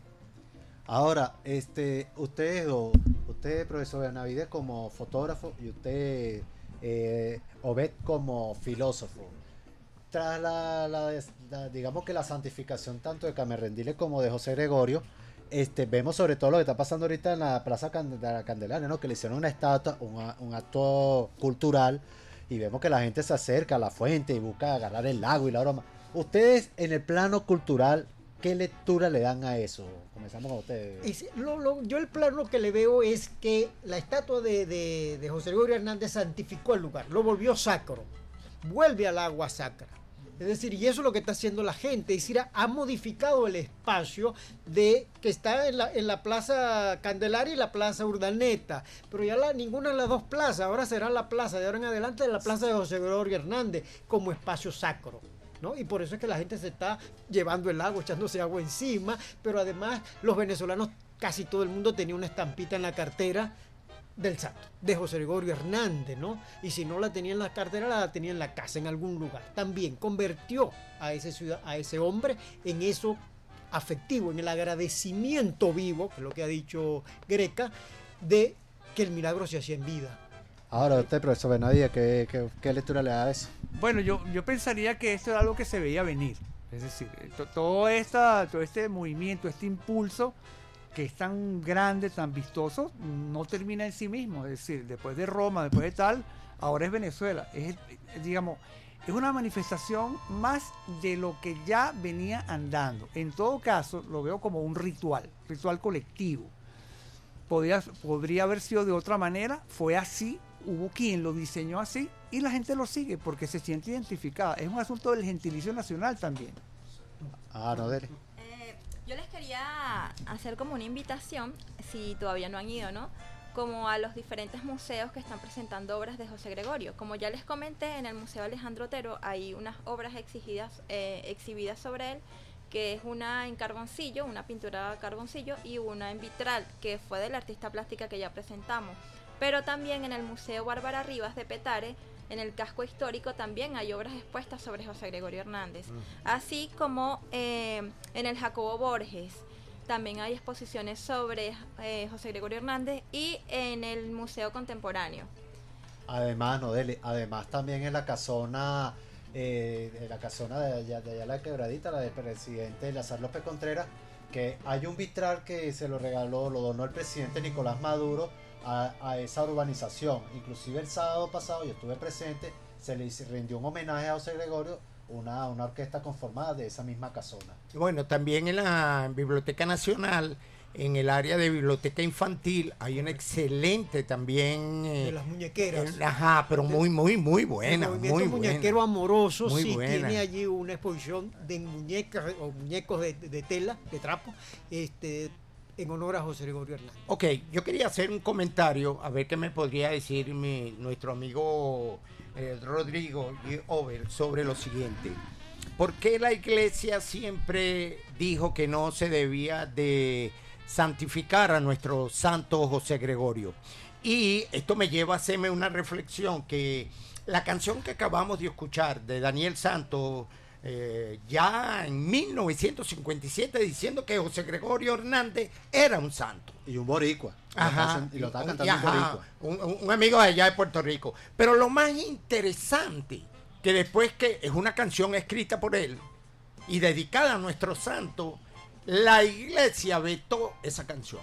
Speaker 5: Ahora, este, usted, usted, profesor Benavides, como fotógrafo, y usted, eh, Obed, como filósofo, tras la, la, la, digamos que la santificación tanto de Camerlendiles como de José Gregorio, este, vemos sobre todo lo que está pasando ahorita en la Plaza de la Candelaria, ¿no? Que le hicieron una estatua, una, un acto cultural, y vemos que la gente se acerca a la fuente y busca agarrar el lago y la broma. Ustedes, en el plano cultural, ¿qué lectura le dan a eso? Comenzamos con ustedes.
Speaker 7: Es, lo, lo, yo el plano que le veo es que la estatua de, de, de José Gregorio Hernández santificó el lugar, lo volvió sacro, vuelve al agua sacra. Es decir, y eso es lo que está haciendo la gente, es decir, ha modificado el espacio de que está en la, en la Plaza Candelaria y la Plaza Urdaneta, pero ya la, ninguna de las dos plazas, ahora será la plaza de ahora en adelante, la Plaza de José Gregorio Hernández como espacio sacro, ¿no? Y por eso es que la gente se está llevando el agua, echándose agua encima, pero además los venezolanos, casi todo el mundo tenía una estampita en la cartera del santo, de José Gregorio Hernández, ¿no? Y si no la tenía en la cartera, la tenía en la casa, en algún lugar. También convirtió a ese, ciudad, a ese hombre en eso afectivo, en el agradecimiento vivo, que es lo que ha dicho Greca, de que el milagro se hacía en vida.
Speaker 5: Ahora usted, profesor Benavides, ¿qué, qué, qué lectura le da a eso?
Speaker 6: Bueno, yo, yo pensaría que esto era algo que se veía venir. Es decir, to, todo, esta, todo este movimiento, este impulso que es tan grande, tan vistoso, no termina en sí mismo. Es decir, después de Roma, después de tal, ahora es Venezuela. Es, digamos, es una manifestación más de lo que ya venía andando. En todo caso, lo veo como un ritual, ritual colectivo. Podría, podría haber sido de otra manera, fue así, hubo quien lo diseñó así y la gente lo sigue porque se siente identificada. Es un asunto del gentilicio nacional también.
Speaker 5: Ah, no, dele.
Speaker 4: Yo les quería hacer como una invitación, si todavía no han ido, ¿no? Como a los diferentes museos que están presentando obras de José Gregorio. Como ya les comenté, en el Museo Alejandro Otero hay unas obras exigidas, eh, exhibidas sobre él, que es una en carboncillo, una pintura a carboncillo, y una en vitral, que fue de la artista plástica que ya presentamos. Pero también en el Museo Bárbara Rivas de Petare, en el casco histórico, también hay obras expuestas sobre José Gregorio Hernández. Así como eh, en el Jacobo Borges también hay exposiciones sobre eh, José Gregorio Hernández, y en el Museo Contemporáneo.
Speaker 5: Además, no, dele, además también en la casona, eh, en la casona de allá, de allá la Quebradita, la del presidente Lazar López Contreras, que hay un vitral que se lo regaló, lo donó el presidente Nicolás Maduro A, a esa urbanización. Inclusive el sábado pasado yo estuve presente, se le rindió un homenaje a José Gregorio, una, una orquesta conformada de esa misma casona.
Speaker 3: Bueno, también en la Biblioteca Nacional, en el área de biblioteca infantil, hay una excelente también
Speaker 7: eh, de las muñequeras.
Speaker 3: Eh, ajá, pero muy, muy, muy buena.
Speaker 7: El movimiento
Speaker 3: muy
Speaker 7: muñequero
Speaker 3: buena.
Speaker 7: amoroso,
Speaker 3: muy
Speaker 7: sí,
Speaker 3: buena.
Speaker 7: Tiene allí una exposición de muñecas o muñecos de, de tela, de trapo, este en honor a José Gregorio Hernández.
Speaker 3: Ok, yo quería hacer un comentario, a ver qué me podría decir mi, nuestro amigo eh, Rodrigo Over sobre lo siguiente. ¿Por qué la iglesia siempre dijo que no se debía de santificar a nuestro santo José Gregorio? Y esto me lleva a hacerme una reflexión, que la canción que acabamos de escuchar de Daniel Santos, eh, ya en mil novecientos cincuenta y siete, diciendo que José Gregorio Hernández era un santo.
Speaker 5: Y un boricua.
Speaker 3: Ajá,
Speaker 5: y lo estaba
Speaker 3: un,
Speaker 5: cantando un
Speaker 3: ajá,
Speaker 5: boricua.
Speaker 3: un, un amigo de allá de Puerto Rico. Pero lo más interesante, que después que es una canción escrita por él y dedicada a nuestro santo, la iglesia vetó esa canción.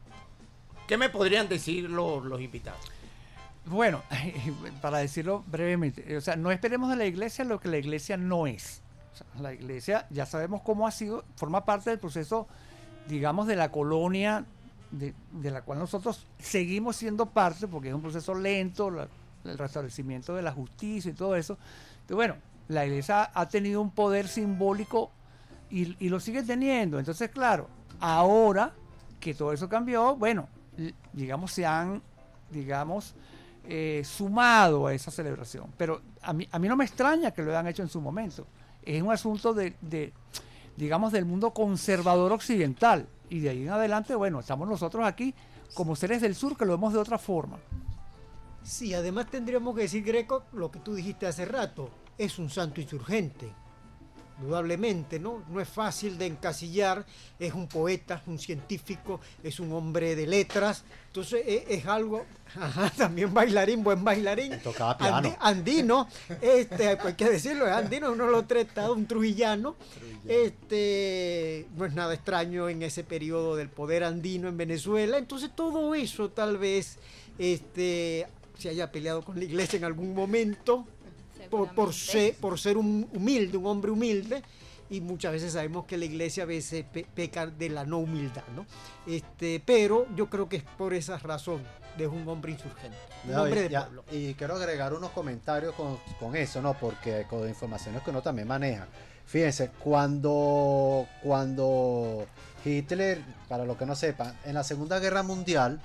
Speaker 3: ¿Qué me podrían decir los, los invitados?
Speaker 6: Bueno, para decirlo brevemente, o sea, no esperemos de la iglesia lo que la iglesia no es. O sea, la iglesia, ya sabemos cómo ha sido, forma parte del proceso, digamos, de la colonia, de, de la cual nosotros seguimos siendo parte, porque es un proceso lento, la, el restablecimiento de la justicia y todo eso. Entonces, bueno, la iglesia ha tenido un poder simbólico y, y lo sigue teniendo. Entonces, claro, ahora que todo eso cambió, bueno, digamos, se han, digamos, eh, sumado a esa celebración. Pero a mí, a mí no me extraña que lo hayan hecho en su momento. Es un asunto de, de, digamos, del mundo conservador occidental. Y de ahí en adelante, bueno, estamos nosotros aquí como seres del sur que lo vemos de otra forma.
Speaker 7: Sí, además tendríamos que decir, Greco, lo que tú dijiste hace rato, es un santo insurgente. Indudablemente, ¿no? No es fácil de encasillar, es un poeta, un científico, es un hombre de letras, entonces es, es algo, ajá, también bailarín, buen bailarín,
Speaker 5: tocaba piano.
Speaker 7: Andi, andino, este, hay que decirlo, es andino, uno lo trata, un trujillano, trujillano, este, no es nada extraño en ese periodo del poder andino en Venezuela, entonces todo eso tal vez, este, se haya peleado con la iglesia en algún momento, Por, por, ser, por ser un humilde, un hombre humilde, y muchas veces sabemos que la iglesia a veces pe, peca de la no humildad, ¿no? Este, pero yo creo que es por esa razón de un hombre insurgente, un
Speaker 5: no,
Speaker 7: hombre
Speaker 5: y,
Speaker 7: de
Speaker 5: ya,
Speaker 7: pueblo.
Speaker 5: Y quiero agregar unos comentarios con, con eso, ¿no? Porque con informaciones que uno también maneja. Fíjense, cuando, cuando Hitler, para los que no sepan, en la Segunda Guerra Mundial,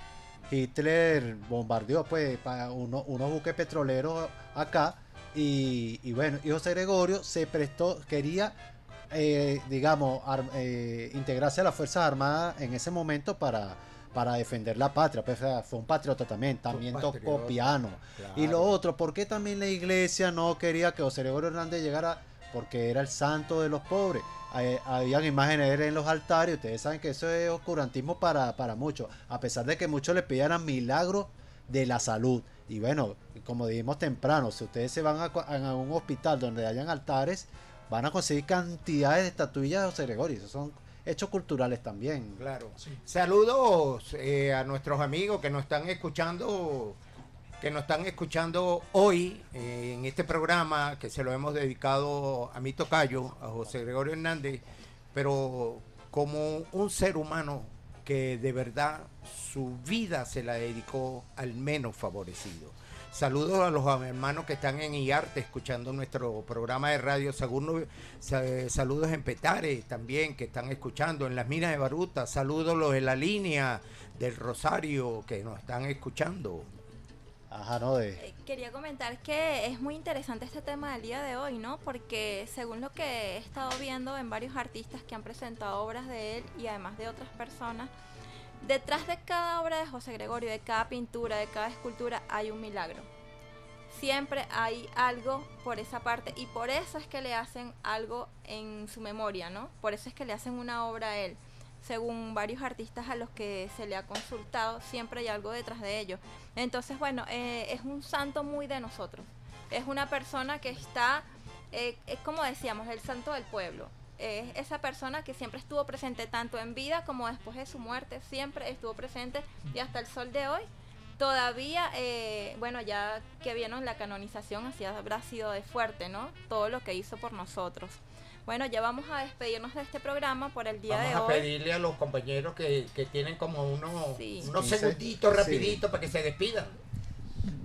Speaker 5: Hitler bombardeó pues uno, unos buques petroleros acá. Y, y bueno, y José Gregorio se prestó, quería, eh, digamos, ar, eh, integrarse a las Fuerzas Armadas en ese momento para, para defender la patria. Pues, fue un patriota también, también tocó patriota, piano. Claro. Y lo otro, ¿por qué también la iglesia no quería que José Gregorio Hernández llegara? Porque era el santo de los pobres. Eh, habían imágenes en los altares, ustedes saben que eso es oscurantismo para, para muchos, a pesar de que muchos le pidieran milagros de la salud. Y bueno, como dijimos temprano, si ustedes se van a, a un hospital donde hayan altares, van a conseguir cantidades de estatuillas de José Gregorio. Esos son hechos culturales también.
Speaker 3: Claro. Sí. Saludos eh, a nuestros amigos que nos están escuchando, que nos están escuchando hoy eh, en este programa que se lo hemos dedicado a mi tocayo, a José Gregorio Hernández, pero como un ser humano que de verdad su vida se la dedicó al menos favorecido. Saludos a los hermanos que están en IARTE escuchando nuestro programa de radio. Saludos, saludos en Petare también que están escuchando, en las minas de Baruta. Saludos los de la línea del Rosario que nos están escuchando.
Speaker 5: Ajá, no de...
Speaker 4: eh, quería comentar que es muy interesante este tema del día de hoy, ¿no? Porque según lo que he estado viendo en varios artistas que han presentado obras de él y además de otras personas, detrás de cada obra de José Gregorio, de cada pintura, de cada escultura, hay un milagro. Siempre hay algo por esa parte y por eso es que le hacen algo en su memoria, ¿no? Por eso es que le hacen una obra a él. Según varios artistas a los que se le ha consultado, siempre hay algo detrás de ellos. Entonces, bueno, eh, es un santo muy de nosotros. Es una persona que está, eh, es como decíamos, el santo del pueblo. Es esa persona que siempre estuvo presente tanto en vida como después de su muerte, siempre estuvo presente y hasta el sol de hoy. Todavía, eh, bueno, ya que vieron la canonización, así habrá sido de fuerte, ¿no? Todo lo que hizo por nosotros. Bueno, ya vamos a despedirnos de este programa por el día
Speaker 3: vamos
Speaker 4: de hoy.
Speaker 3: Vamos a pedirle a los compañeros que, que tienen como unos,
Speaker 4: sí.
Speaker 3: unos
Speaker 5: sí,
Speaker 3: segunditos
Speaker 5: sí.
Speaker 3: rapiditos para que se despidan.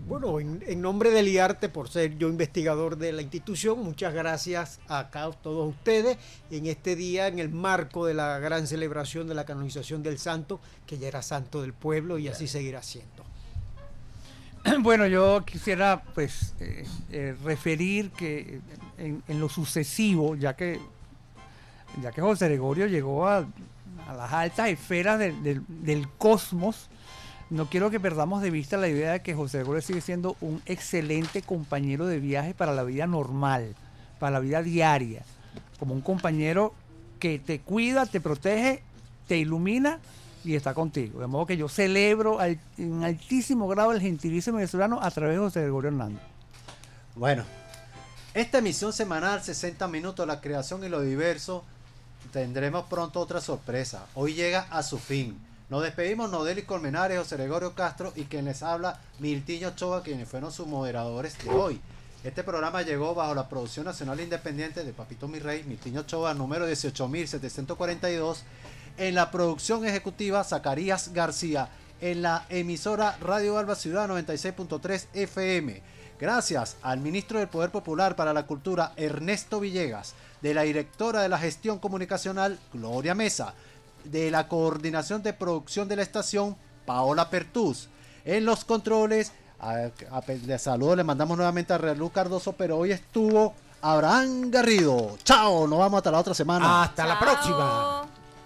Speaker 7: Bueno, en, en nombre del IARTE, por ser yo investigador de la institución, muchas gracias a todos ustedes en este día, en el marco de la gran celebración de la canonización del santo, que ya era santo del pueblo y así seguirá siendo.
Speaker 6: Bueno, yo quisiera pues eh, eh, referir que en, en lo sucesivo, ya que ya que José Gregorio llegó a, a las altas esferas del, del, del cosmos, no quiero que perdamos de vista la idea de que José Gregorio sigue siendo un excelente compañero de viaje para la vida normal, para la vida diaria, como un compañero que te cuida, te protege, te ilumina y está contigo. De modo que yo celebro al, en altísimo grado el gentilicio venezolano a través de José Gregorio Hernández.
Speaker 5: Bueno, esta emisión semanal, sesenta minutos, la creación y lo diverso, tendremos pronto otra sorpresa. Hoy llega a su fin. Nos despedimos Nodelis Colmenares, José Gregorio Castro y quien les habla, Miltiño Ochoa, quienes fueron sus moderadores de hoy. Este programa llegó bajo la producción nacional independiente de Papito Mi Rey, Miltiño Ochoa, número dieciocho mil setecientos cuarenta y dos. En la producción ejecutiva, Zacarías García. En la emisora Radio Alba Ciudad noventa y seis punto tres F M. Gracias al ministro del Poder Popular para la Cultura, Ernesto Villegas. De la directora de la gestión comunicacional, Gloria Mesa. De la coordinación de producción de la estación, Paola Pertús. En los controles, a, a, de saludo le mandamos nuevamente a Realú Cardoso, pero hoy estuvo Abraham Garrido. Chao, nos vamos hasta la otra semana.
Speaker 3: Hasta Chao. La próxima.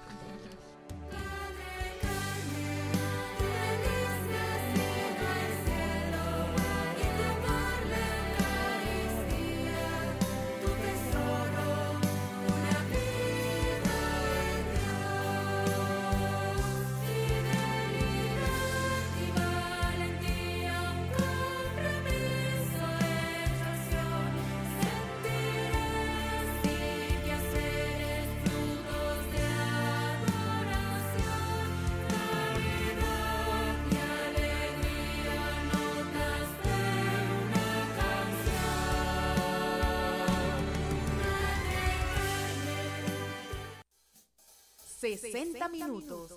Speaker 1: sesenta minutos.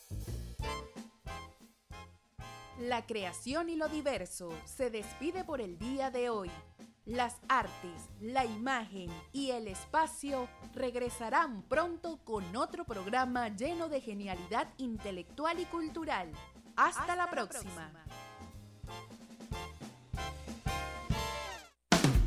Speaker 1: La creación y lo diverso se despide por el día de hoy. Las artes, la imagen y el espacio regresarán pronto con otro programa lleno de genialidad intelectual y cultural. Hasta, Hasta la próxima. La próxima.